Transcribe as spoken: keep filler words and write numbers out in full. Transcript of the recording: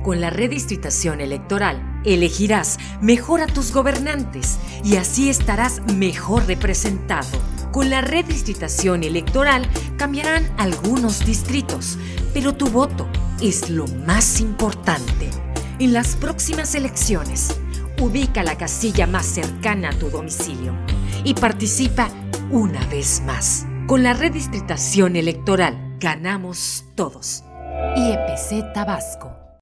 Con la redistritación electoral, elegirás mejor a tus gobernantes y así estarás mejor representado. Con la redistritación electoral cambiarán algunos distritos, pero tu voto es lo más importante. En las próximas elecciones, ubica la casilla más cercana a tu domicilio y participa una vez más. Con la redistritación electoral ganamos todos. I E P C Tabasco.